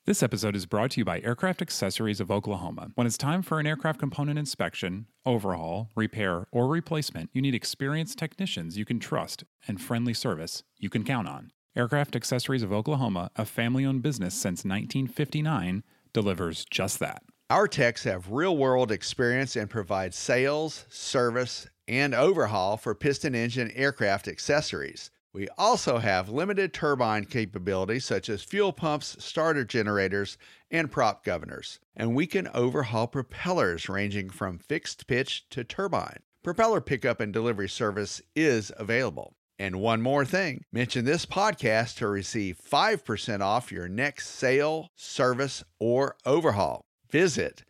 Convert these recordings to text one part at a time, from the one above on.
This episode is brought to you by Aircraft Accessories of Oklahoma. When it's time for an aircraft component inspection, overhaul, repair, or replacement, you need experienced technicians you can trust and friendly service you can count on. Aircraft Accessories of Oklahoma, a family-owned business since 1959, delivers just that. Our techs have real-world experience and provide sales, service, and overhaul for piston engine aircraft accessories. We also have limited turbine capabilities such as fuel pumps, starter generators, and prop governors. And we can overhaul propellers ranging from fixed pitch to turbine. Propeller pickup and delivery service is available. And one more thing, mention this podcast to receive 5% off your next sale, service, or overhaul. Visit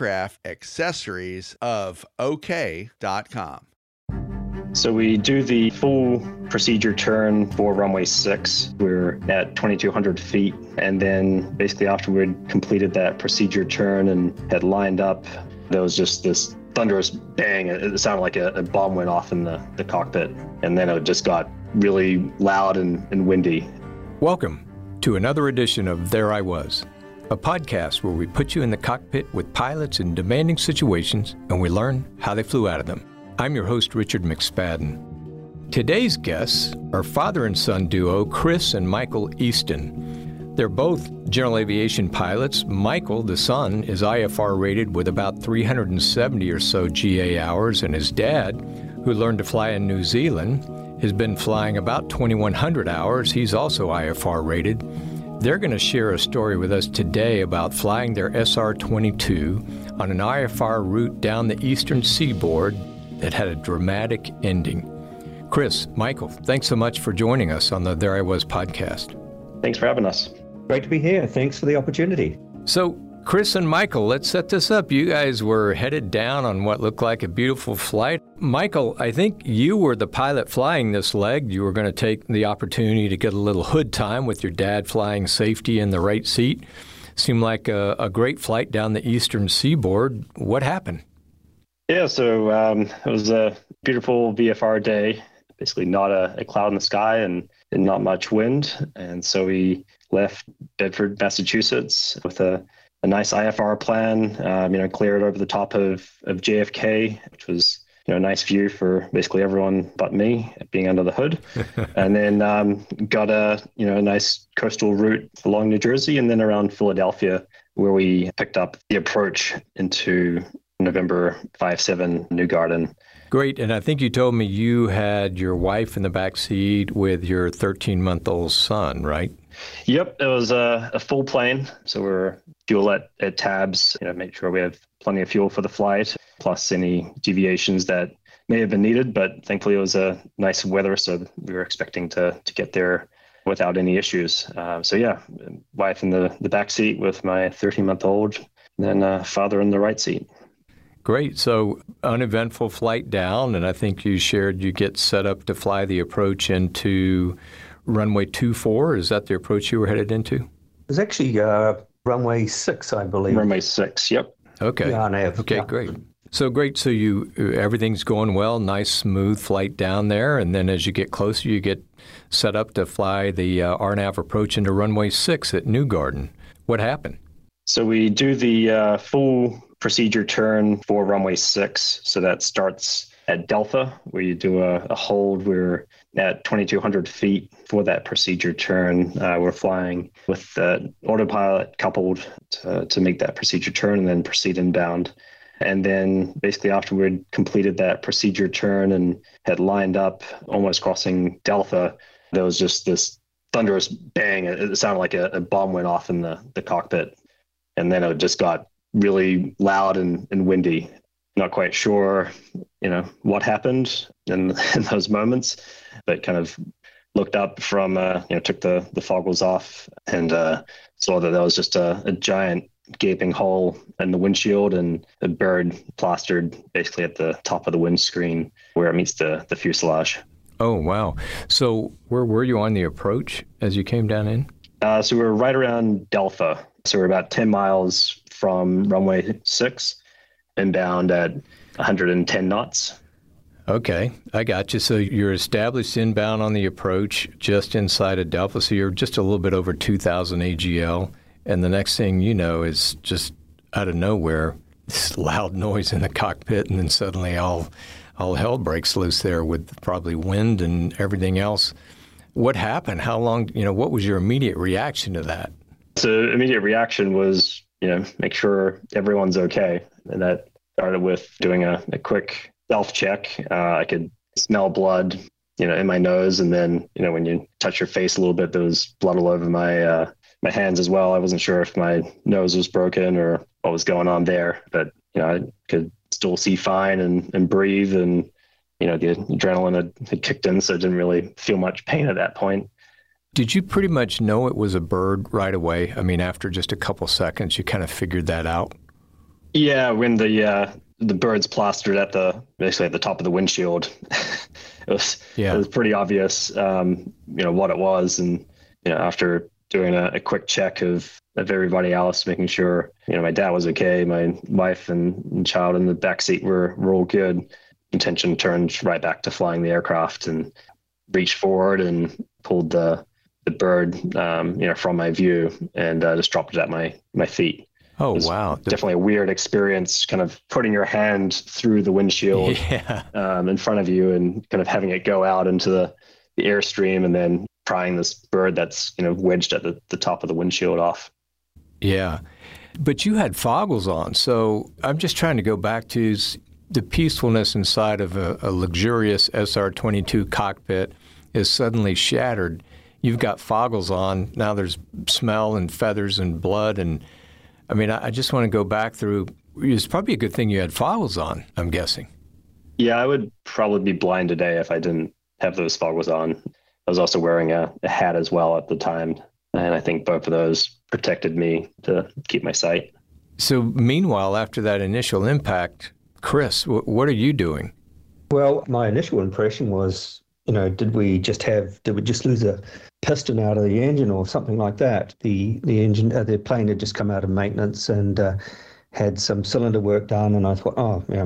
aircraftaccessoriesofok.com. So we do the full procedure turn for runway 6. We're at 2,200 feet. And then basically after we'd completed that procedure turn and had lined up, there was just this thunderous bang. It sounded like a bomb went off in the cockpit. And then it just got really loud and windy. Welcome to another edition of There I Was, a podcast where we put you in the cockpit with pilots in demanding situations and we learn how they flew out of them. I'm your host, Richard McSpadden. Today's guests are father and son duo Chris and Michael Easton. They're both general aviation pilots. Michael, the son, is IFR rated with about 370 or so GA hours, and his dad, who learned to fly in New Zealand, has been flying about 2,100 hours. He's also IFR rated. They're going to share a story with us today about flying their SR-22 on an IFR route down the eastern seaboard that had a dramatic ending. Chris, Michael, thanks so much for joining us on the There I Was podcast. Thanks for having us. Great to be here. Thanks for the opportunity. So, Chris and Michael, let's set this up. You guys were headed down on what looked like a beautiful flight. Michael, I think you were the pilot flying this leg. You were going to take the opportunity to get a little hood time with your dad flying safety in the right seat. Seemed like a great flight down the eastern seaboard. What happened? Yeah, so it was a beautiful VFR day, basically not a cloud in the sky and not much wind. And so we left Bedford, Massachusetts with a nice IFR plan, cleared over the top of JFK, which was a nice view for basically everyone but me being under the hood. And then got a nice coastal route along New Jersey and then around Philadelphia, where we picked up the approach into November 57 New Garden. Great. And I think you told me you had your wife in the back seat with your 13-month-old son, right? Yep. It was a full plane. So we're fuel at tabs, make sure we have plenty of fuel for the flight, plus any deviations that may have been needed. But thankfully it was a nice weather, so we were expecting to get there without any issues. Wife in the back seat with my 13-month-old, and then father in the right seat. Great. So uneventful flight down, and I think you shared you get set up to fly the approach into runway 24. Is that the approach you were headed into? It was actually runway 6, I believe. Runway 6, yep. Okay. Yeah, okay, yeah. Great. So great. So everything's going well, nice smooth flight down there, and then as you get closer, you get set up to fly the RNAV approach into runway 6 at New Garden. What happened? So we do the full procedure turn for runway 6. So that starts at Delta, where you do a hold. We're at 2,200 feet for that procedure turn. We're flying with the autopilot coupled to make that procedure turn and then proceed inbound. And then basically after we'd completed that procedure turn and had lined up almost crossing Delta, there was just this thunderous bang. It sounded like a bomb went off in the cockpit. And then it just got really loud and windy. Not quite sure, what happened in those moments, but kind of looked up from, took the foggles off and saw that there was just a giant gaping hole in the windshield and a bird plastered basically at the top of the windscreen where it meets the fuselage. Oh, wow. So where were you on the approach as you came down in? So we were right around Delta. So we're about 10 miles from runway 6 inbound at 110 knots. Okay, I got you. So you're established inbound on the approach just inside of Delta. So you're just a little bit over 2,000 AGL. and the next thing you know is just out of nowhere, this loud noise in the cockpit, and then suddenly all hell breaks loose there with probably wind and everything else. What happened? How long, what was your immediate reaction to that? So immediate reaction was, make sure everyone's okay. And that started with doing a quick self-check. I could smell blood, in my nose. And then, when you touch your face a little bit, there was blood all over my hands as well. I wasn't sure if my nose was broken or what was going on there, but, I could still see fine and breathe. And, the adrenaline had kicked in, so I didn't really feel much pain at that point. Did you pretty much know it was a bird right away? I mean, after just a couple seconds, you kind of figured that out? Yeah, when the birds plastered basically at the top of the windshield, it was pretty obvious, what it was. And, after doing a quick check of everybody else, making sure, my dad was okay, my wife and child in the backseat were all good, intention turned right back to flying the aircraft and reached forward and pulled the bird, from my view and just dropped it at my feet. Oh, wow. Definitely a weird experience, kind of putting your hand through the windshield in front of you and kind of having it go out into the airstream and then prying this bird that's, wedged at the top of the windshield off. Yeah. But you had foggles on. So I'm just trying to go back to the peacefulness inside of a luxurious SR-22 cockpit is suddenly shattered. You've got foggles on. Now there's smell and feathers and blood. And I mean, I just want to go back through. It's probably a good thing you had foggles on, I'm guessing. Yeah, I would probably be blind today if I didn't have those foggles on. I was also wearing a hat as well at the time. And I think both of those protected me to keep my sight. So meanwhile, after that initial impact, Chris, what are you doing? Well, my initial impression was, did we just lose a piston out of the engine or something like that? The engine, the plane had just come out of maintenance and had some cylinder work done, and I thought,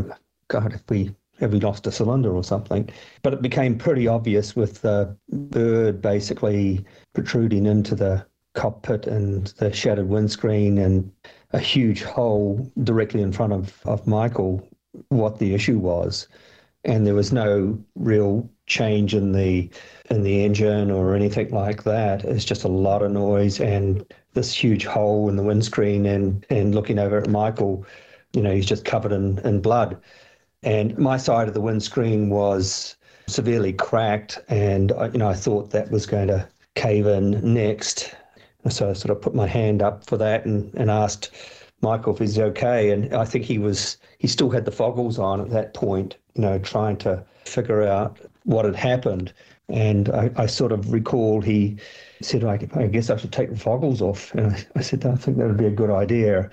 God, have we lost a cylinder or something? But it became pretty obvious with the bird basically protruding into the cockpit and the shattered windscreen and a huge hole directly in front of Michael, what the issue was. And there was no real change in the engine or anything like that. It's just a lot of noise and this huge hole in the windscreen and looking over at Michael, he's just covered in blood. And my side of the windscreen was severely cracked, and I thought that was going to cave in next. So I sort of put my hand up for that and asked Michael if he's okay. And I think he still had the foggles on at that point, trying to figure out what had happened. And I sort of recalled he said, I guess I should take the foggles off. And I said, I think that would be a good idea.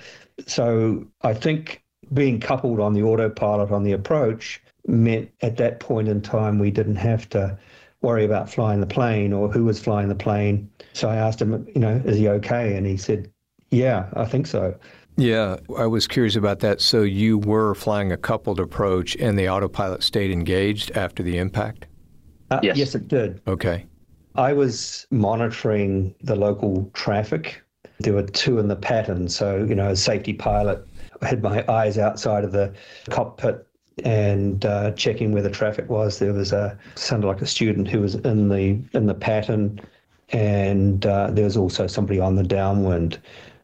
So I think being coupled on the autopilot on the approach meant at that point in time we didn't have to worry about flying the plane or who was flying the plane. So I asked him, is he okay? And he said, yeah, I think so. Yeah, I was curious about that. So you were flying a coupled approach and the autopilot stayed engaged after the impact? Yes. Yes, it did. Okay. I was monitoring the local traffic. There were two in the pattern. So, as safety pilot, I had my eyes outside of the cockpit and checking where the traffic was. There was sounded like a student who was in the pattern, and there was also somebody on the downwind.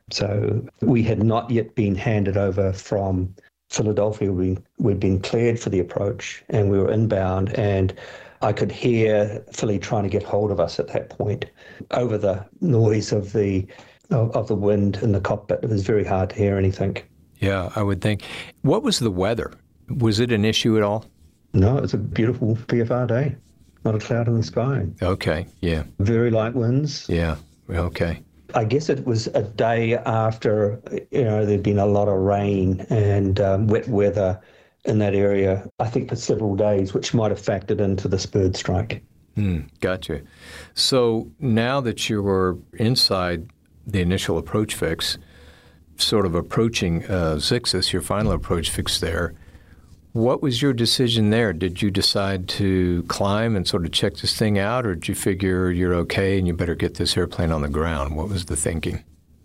So we had not yet been handed over from Philadelphia. We'd been cleared for the approach, and we were inbound, and I could hear Philly trying to get hold of us at that point over the noise of the wind in the cockpit. It was very hard to hear anything. Yeah, I would think. What was the weather? Was it an issue at all? No, it was a beautiful VFR day. Not a cloud in the sky. Okay, yeah. Very light winds. Yeah, okay. I guess it was a day after, there'd been a lot of rain and wet weather in that area, I think for several days, which might have factored into this bird strike. Gotcha. So now that you were inside the initial approach fix, sort of approaching Zixus, your final approach fix there, what was your decision there? Did you decide to climb and sort of check this thing out, or did you figure you're okay and you better get this airplane on the ground? What was the thinking?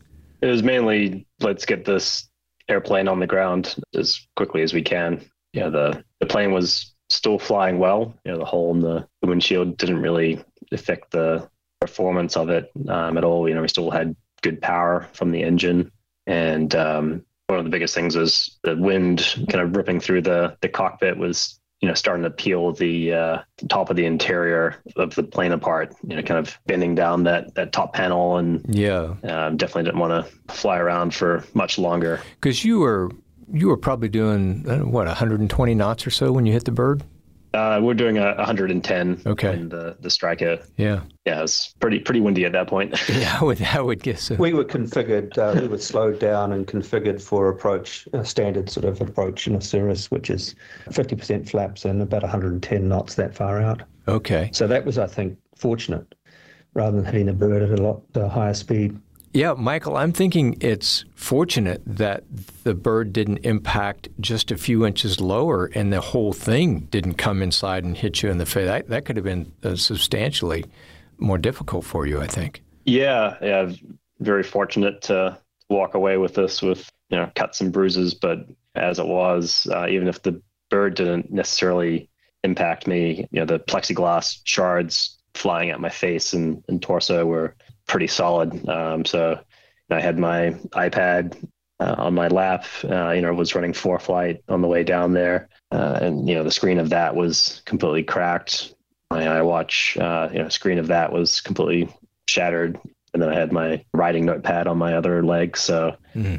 It was mainly, let's get this airplane on the ground as quickly as we can. The plane was still flying well. The hole in the windshield didn't really affect the performance of it at all. We still had good power from the engine. And one of the biggest things was the wind kind of ripping through the cockpit was, starting to peel the top of the interior of the plane apart, kind of bending down that top panel. And definitely didn't want to fly around for much longer. Because you were probably doing, 120 knots or so when you hit the bird? We're doing 110 okay. in the Striker. Yeah. Yeah, it was pretty windy at that point. Yeah, I would guess so. We were configured, we were slowed down and configured for approach, a standard sort of approach in a Cirrus, which is 50% flaps and about 110 knots that far out. Okay. So that was, I think, fortunate, rather than hitting the bird at a lot higher speed. Yeah, Michael, I'm thinking it's fortunate that the bird didn't impact just a few inches lower and the whole thing didn't come inside and hit you in the face. That could have been substantially more difficult for you, I think. Yeah, very fortunate to walk away with this with, cuts and bruises. But as it was, even if the bird didn't necessarily impact me, the plexiglass shards flying at my face and torso were pretty solid. So I had my iPad on my lap, was running ForeFlight on the way down there. And the screen of that was completely cracked. My iWatch, screen of that was completely shattered. And then I had my writing notepad on my other leg. So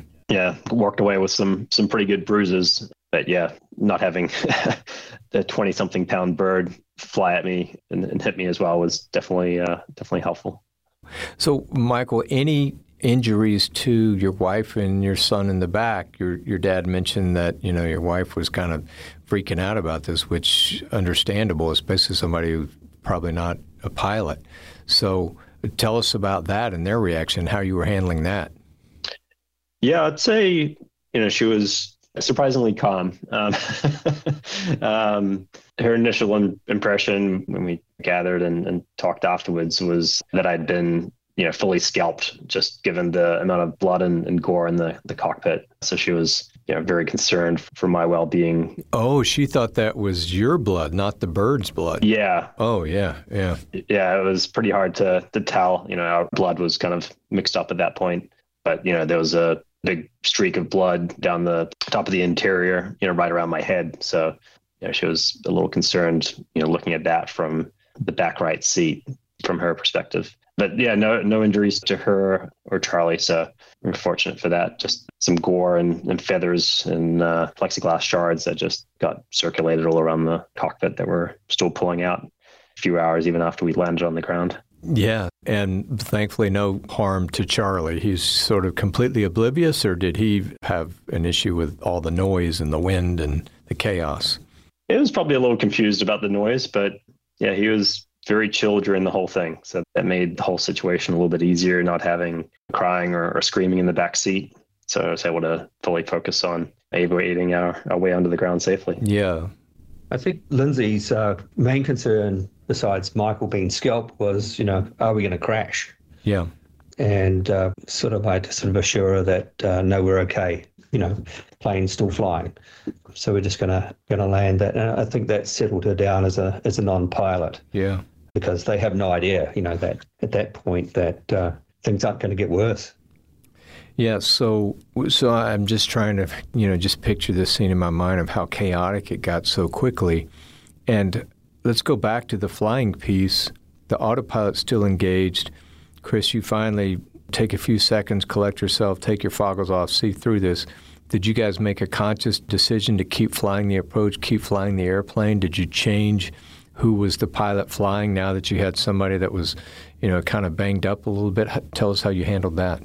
walked away with some pretty good bruises. But not having the 20-something pound bird fly at me and hit me as well was definitely helpful. So, Michael, any injuries to your wife and your son in the back? Your dad mentioned that, your wife was kind of freaking out about this, which understandable, especially somebody who's probably not a pilot. So tell us about that and their reaction, how you were handling that. Yeah, I'd say, she was surprisingly calm. Her initial impression when we gathered and talked afterwards was that I'd been, fully scalped, just given the amount of blood and gore in the cockpit. So she was, very concerned for my well-being. Oh, she thought that was your blood, not the bird's blood. Yeah. Oh, yeah. Yeah, it was pretty hard to tell. Our blood was kind of mixed up at that point. But, there was a big streak of blood down the top of the interior, right around my head. So, she was a little concerned, looking at that from the back right seat from her perspective. But no injuries to her or Charlie. So we're fortunate for that. Just some gore and feathers and plexiglass shards that just got circulated all around the cockpit that were still pulling out a few hours even after we landed on the ground. Yeah, and thankfully no harm to Charlie. He's sort of completely oblivious, or did he have an issue with all the noise and the wind and the chaos? He was probably a little confused about the noise, but he was very chill during the whole thing. So that made the whole situation a little bit easier, not having crying or screaming in the back seat. So I was able to fully focus on aviating our way onto the ground safely. Yeah. I think Lindsay's main concern, besides Michael being scalped, was, are we going to crash? Yeah. And I had to sort of assure her that, no, we're okay. Plane's still flying. So we're just going to land that. And I think that settled her down as a non-pilot. Yeah. Because they have no idea, that at that point that things aren't going to get worse. Yeah, so I'm just trying to, just picture this scene in my mind of how chaotic it got so quickly. And let's go back to the flying piece. The autopilot's still engaged. Chris, you finally take a few seconds, collect yourself, take your goggles off, see through this. Did you guys make a conscious decision to keep flying the approach, keep flying the airplane? Did you change who was the pilot flying now that you had somebody that was, kind of banged up a little bit? Tell us how you handled that.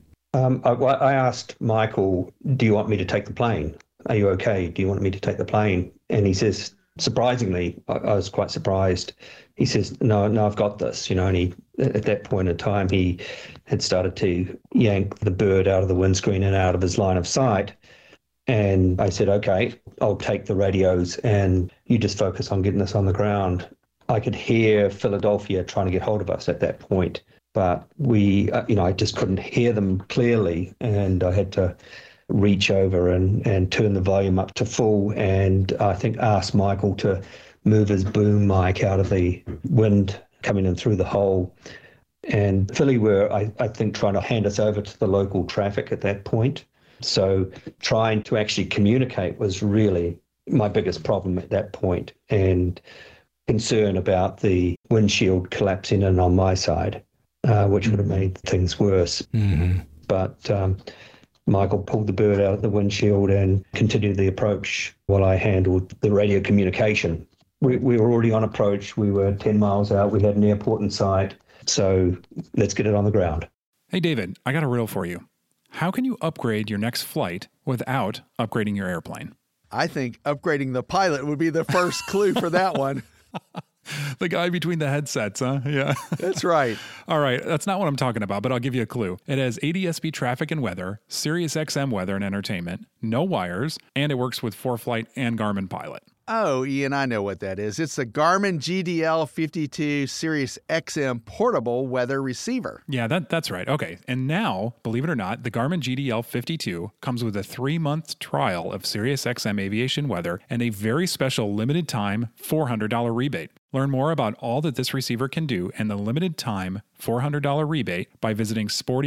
I asked Michael, do you want me to take the plane? Are you okay? Do you want me to take the plane? And he says, surprisingly, I was quite surprised. He says, no, I've got this, and he, at that point in time, he had started to yank the bird out of the windscreen and out of his line of sight. And I said, okay, I'll take the radios and you just focus on getting us on the ground. I could hear Philadelphia trying to get hold of us at that point. but I just couldn't hear them clearly, and I had to reach over and turn the volume up to full, and I think ask Michael to move his boom mic out of the wind coming in through the hole. And Philly were, I think, trying to hand us over to the local traffic at that point. So trying to actually communicate was really my biggest problem at that point, and concern about the windshield collapsing in on my side, which would have made things worse. Mm-hmm. But Michael pulled the bird out of the windshield and continued the approach while I handled the radio communication. We were already on approach. We were 10 miles out. We had an airport in sight. So let's get it on the ground. Hey, David, I got a riddle for you. How can you upgrade your next flight without upgrading your airplane? I think upgrading the pilot would be the first clue for that one. The guy between the headsets, huh? Yeah. That's right. All right. That's not what I'm talking about, but I'll give you a clue. It has ADS-B traffic and weather, Sirius XM weather and entertainment, no wires, and it works with ForeFlight and Garmin Pilot. Oh, Ian, I know what that is. It's the Garmin GDL52 Sirius XM portable weather receiver. Yeah, that's right. Okay. And now, believe it or not, the Garmin GDL52 comes with a 3-month trial of Sirius XM aviation weather and a very special limited time $400 rebate. Learn more about all that this receiver can do and the limited time $400 rebate by visiting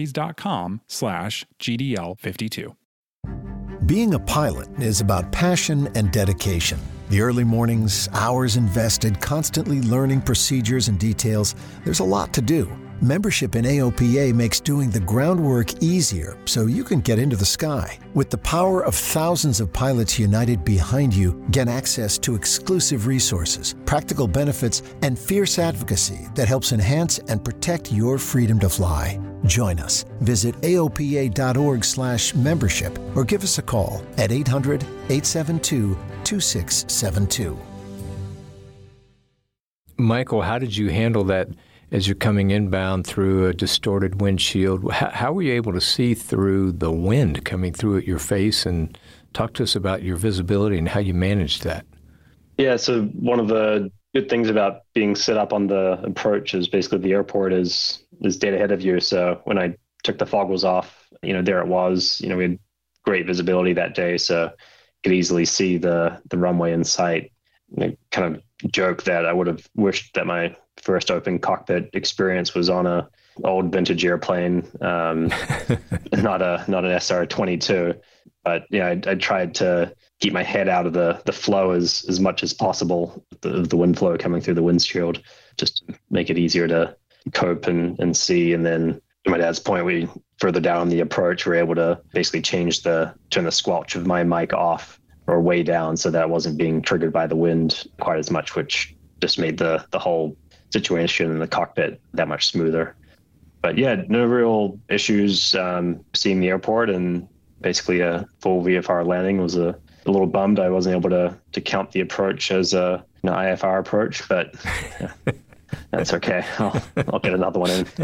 sporties.com/GDL52. Being a pilot is about passion and dedication. The early mornings, hours invested, constantly learning procedures and details. There's a lot to do. Membership in AOPA makes doing the groundwork easier so you can get into the sky. With the power of thousands of pilots united behind you, get access to exclusive resources, practical benefits, and fierce advocacy that helps enhance and protect your freedom to fly. Join us. Visit AOPA.org/membership or give us a call at 800-872-2672. Michael, how did you handle that as you're coming inbound through a distorted windshield? How were you able to see through the wind coming through at your face? And talk to us about your visibility and how you managed that. Yeah, so one of the good things about being set up on the approach is basically the airport is dead ahead of you. So when I took the foggles off, there it was. We had great visibility that day, so could easily see the runway in sight. I kind of joke that I would have wished that my first open cockpit experience was on a old vintage airplane, not an SR-22. But I tried to keep my head out of the flow as much as possible, the wind flow coming through the windshield, just to make it easier to cope and see. And then to my dad's point, we further down the approach, we were able to basically turn the squelch of my mic off or way down so that it wasn't being triggered by the wind quite as much, which just made the whole situation in the cockpit that much smoother. But yeah, no real issues seeing the airport, and basically a full VFR landing. Was a little bummed I wasn't able to count the approach as an IFR approach, but yeah, that's okay. I'll get another one in.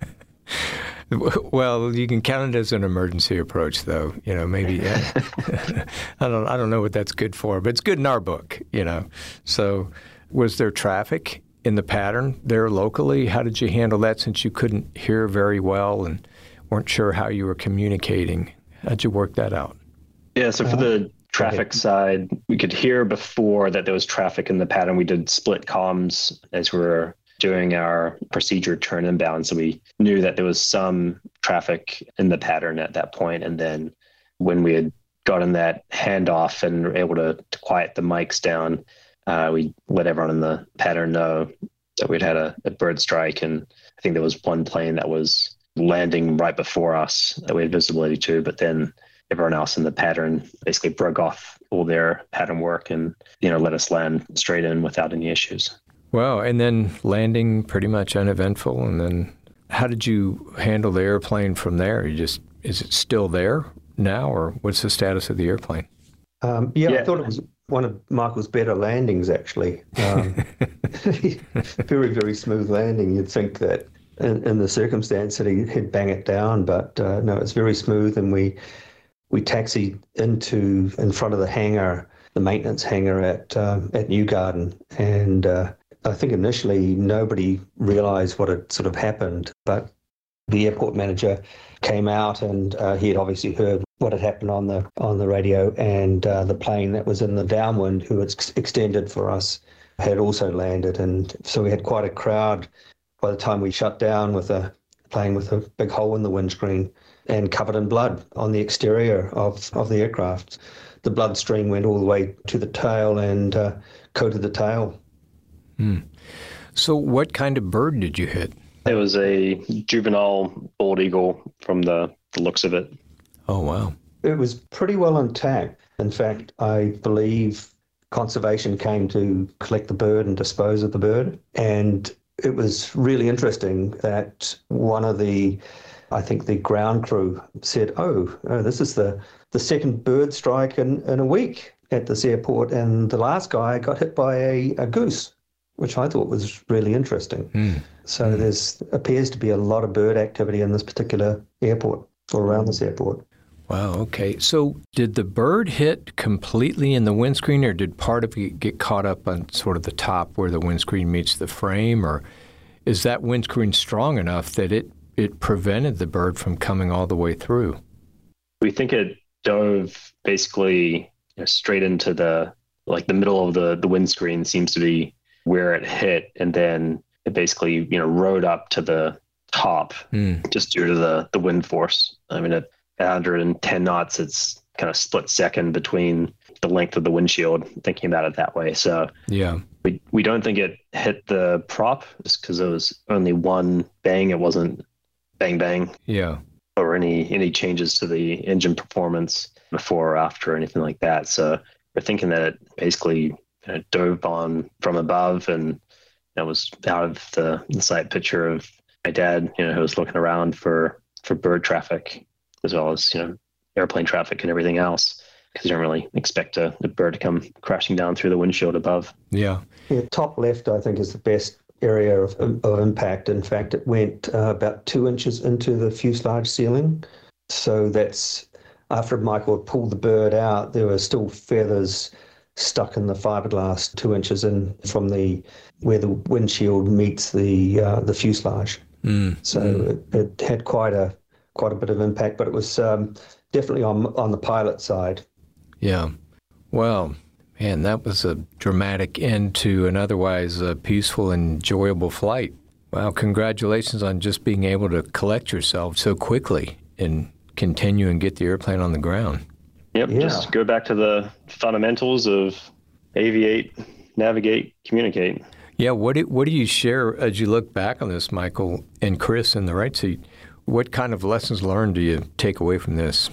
Well, you can count it as an emergency approach, though. Maybe I don't know what that's good for, but it's good in our book. So, was there traffic in the pattern there locally? How did you handle that since you couldn't hear very well and weren't sure how you were communicating? How'd you work that out? Yeah, so for the traffic side, we could hear before that there was traffic in the pattern. We did split comms as we were doing our procedure turn inbound. So we knew that there was some traffic in the pattern at that point. And then when we had gotten that handoff and were able to quiet the mics down, we let everyone in the pattern know that we'd had a bird strike. And I think there was one plane that was landing right before us that we had visibility to, but then everyone else in the pattern basically broke off all their pattern work and, let us land straight in without any issues. Well, and then landing pretty much uneventful. And then how did you handle the airplane from there? Is it still there now, or what's the status of the airplane? Yeah, I thought it was one of Michael's better landings, actually. Very, very smooth landing. You'd think that in the circumstance that he'd bang it down, but no, it's very smooth. And we taxied in front of the hangar, the maintenance hangar at New Garden, and I think initially nobody realized what had sort of happened, but the airport manager came out and he had obviously heard what had happened on the radio, and the plane that was in the downwind, who had extended for us, had also landed. And so we had quite a crowd by the time we shut down, with a plane with a big hole in the windscreen and covered in blood on the exterior of the aircraft. The blood stream went all the way to the tail and coated the tail. So what kind of bird did you hit? It was a juvenile bald eagle from the looks of it. Oh, wow. It was pretty well intact. In fact, I believe conservation came to collect the bird and dispose of the bird. And it was really interesting that one of the ground crew said, oh, this is the second bird strike in a week at this airport. And the last guy got hit by a goose, which I thought was really interesting. So there's appears to be a lot of bird activity in this particular airport, or around this airport. Wow, okay. So did the bird hit completely in the windscreen, or did part of it get caught up on sort of the top where the windscreen meets the frame? Or is that windscreen strong enough that it prevented the bird from coming all the way through? We think it dove basically straight into the middle of the windscreen seems to be where it hit, and then it basically rode up to the top just due to the wind force. I mean, at 110 knots, it's kind of split second between the length of the windshield, thinking about it that way. So yeah, we don't think it hit the prop just because it was only one bang. It wasn't bang bang. Yeah. Or any changes to the engine performance before or after or anything like that. So we're thinking that it basically dove on from above, and that was out of the sight picture of my dad, who was looking around for bird traffic, as well as airplane traffic and everything else, because you don't really expect a bird to come crashing down through the windshield above. Yeah. Top left, I think, is the best area of impact. In fact, it went about 2 inches into the fuselage ceiling. So that's after Michael had pulled the bird out, there were still feathers stuck in the fiberglass 2 inches in from where the windshield meets the fuselage. So it had quite a bit of impact, but it was definitely on the pilot side. Yeah. Well, man, that was a dramatic end to an otherwise peaceful and enjoyable flight. Wow, congratulations on just being able to collect yourself so quickly and continue and get the airplane on the ground. Yep, just go back to the fundamentals of aviate, navigate, communicate. Yeah, what do you share as you look back on this, Michael and Chris in the right seat? What kind of lessons learned do you take away from this?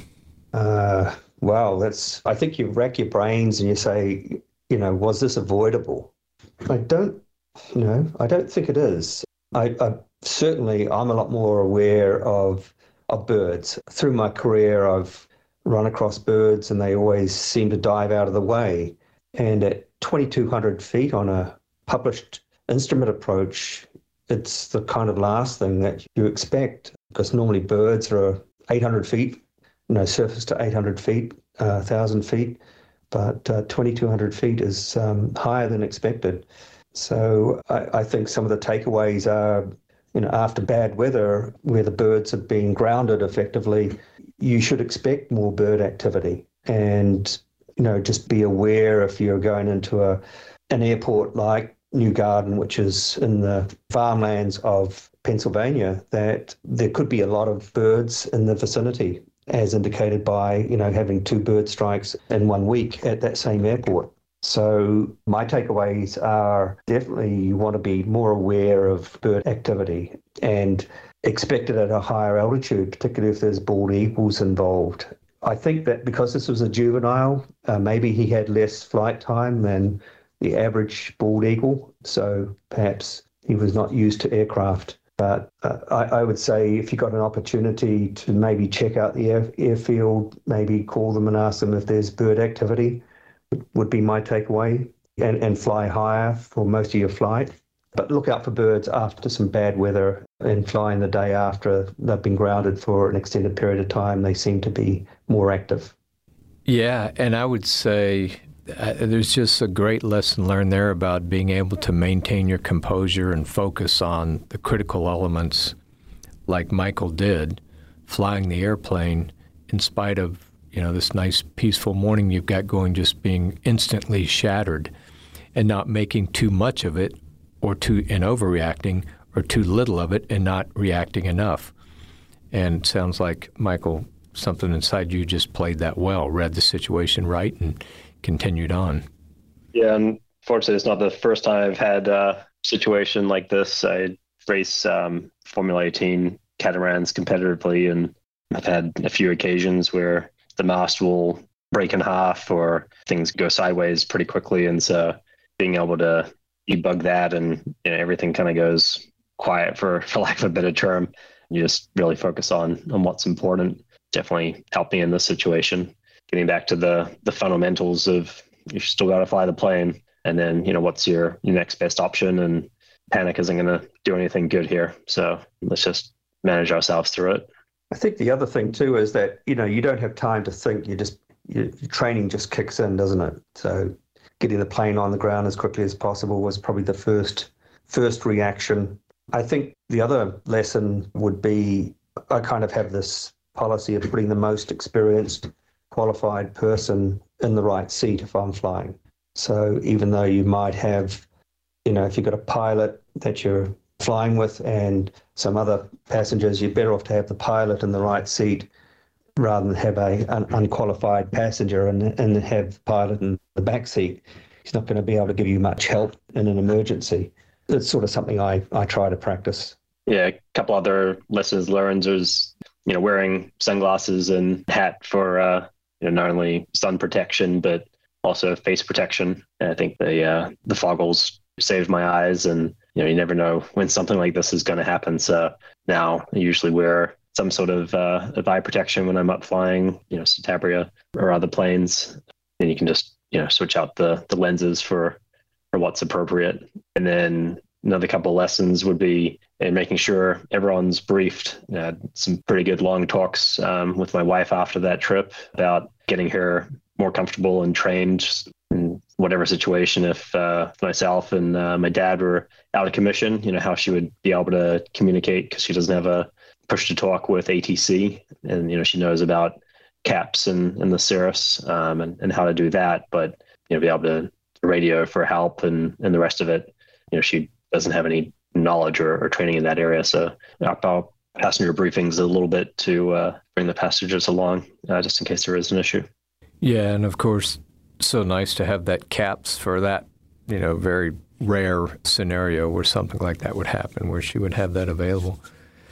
Well, I think you rack your brains and you say, was this avoidable? I don't think it is. Certainly, I'm a lot more aware of birds. Through my career, I've run across birds and they always seem to dive out of the way. And at 2,200 feet on a published instrument approach, it's the kind of last thing that you expect, because normally birds are 800 feet, surface to 800 feet, 1,000 feet, but 2,200 feet is higher than expected. So I think some of the takeaways are, after bad weather, where the birds have been grounded effectively, you should expect more bird activity. And, just be aware if you're going into an airport like New Garden, which is in the farmlands of Pennsylvania, that there could be a lot of birds in the vicinity, as indicated by, having 2 bird strikes in 1 week at that same airport. So my takeaways are definitely you want to be more aware of bird activity and expect it at a higher altitude, particularly if there's bald eagles involved. I think that because this was a juvenile, maybe he had less flight time than the average bald eagle, so perhaps he was not used to aircraft. But I would say if you got an opportunity to maybe check out the airfield, maybe call them and ask them if there's bird activity, would be my takeaway, and fly higher for most of your flight. But look out for birds after some bad weather, and flying the day after they've been grounded for an extended period of time. They seem to be more active. Yeah, and I would say there's just a great lesson learned there about being able to maintain your composure and focus on the critical elements like Michael did, flying the airplane in spite of, this nice peaceful morning you've got going, just being instantly shattered and not making too much of it and overreacting, or too little of it and not reacting enough. And it sounds like, Michael, something inside you just played that well, read the situation right, and continued on. Yeah, unfortunately, it's not the first time I've had a situation like this. I race Formula 18 catamarans competitively, and I've had a few occasions where the mast will break in half or things go sideways pretty quickly. And so being able to debug that, and everything kind of goes quiet, for lack of a better term, you just really focus on what's important. Definitely helped me in this situation. Getting back to the fundamentals of, you still got to fly the plane, and then what's your next best option, and panic isn't going to do anything good here. So let's just manage ourselves through it. I think the other thing too is that you don't have time to think. Your training just kicks in, doesn't it? So getting the plane on the ground as quickly as possible was probably the first reaction. I think the other lesson would be, I kind of have this policy of putting the most experienced, qualified person in the right seat if I'm flying. So even though you might have, if you've got a pilot that you're flying with and some other passengers, you're better off to have the pilot in the right seat rather than have an unqualified passenger and have the pilot in the back seat. He's not going to be able to give you much help in an emergency. It's sort of something I try to practice. Yeah, a couple other lessons learned is, wearing sunglasses and hat for, not only sun protection, but also face protection. And I think the foggles saved my eyes, and, you never know when something like this is going to happen. So now I usually wear some sort of eye protection when I'm up flying, Citabria or other planes. And you can just, switch out the lenses for what's appropriate. And then another couple of lessons would be in making sure everyone's briefed. I had some pretty good long talks with my wife after that trip about getting her more comfortable and trained in whatever situation. If myself and my dad were out of commission, how she would be able to communicate, because she doesn't have a push to talk with ATC, and she knows about CAPS and the Cirrus and how to do that, but be able to radio for help and the rest of it. She doesn't have any knowledge or training in that area. So our passenger briefings a little bit to bring the passengers along just in case there is an issue. Yeah, and of course, so nice to have that CAPS for that, very rare scenario where something like that would happen, where she would have that available.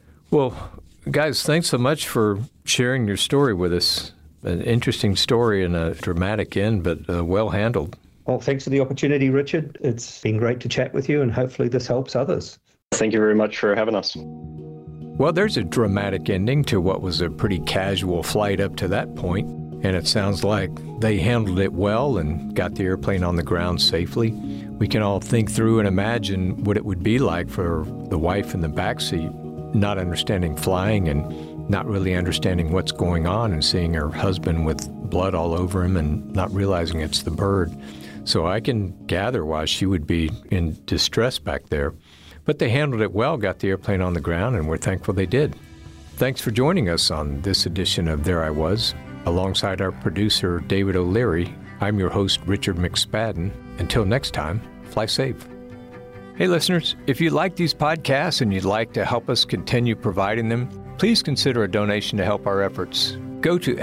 Well, guys, thanks so much for sharing your story with us. An interesting story and a dramatic end, but well handled. Well, thanks for the opportunity, Richard. It's been great to chat with you, and hopefully this helps others. Thank you very much for having us. Well, there's a dramatic ending to what was a pretty casual flight up to that point, and it sounds like they handled it well and got the airplane on the ground safely. We can all think through and imagine what it would be like for the wife in the backseat, not understanding flying and not really understanding what's going on, and seeing her husband with blood all over him and not realizing it's the bird. So I can gather why she would be in distress back there. But they handled it well, got the airplane on the ground, and we're thankful they did. Thanks for joining us on this edition of There I Was. Alongside our producer, David O'Leary, I'm your host, Richard McSpadden. Until next time, fly safe. Hey listeners, if you like these podcasts and you'd like to help us continue providing them, please consider a donation to help our efforts. Go to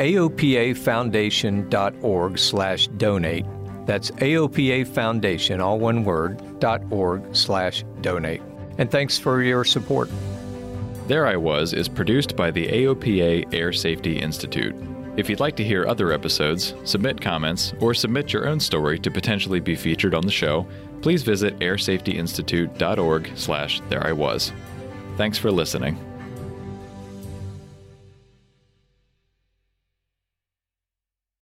aopafoundation.org/donate. That's AOPA Foundation, all one word, .org/donate. And thanks for your support. There I Was is produced by the AOPA Air Safety Institute. If you'd like to hear other episodes, submit comments, or submit your own story to potentially be featured on the show, please visit airsafetyinstitute.org/thereiwas. Thanks for listening.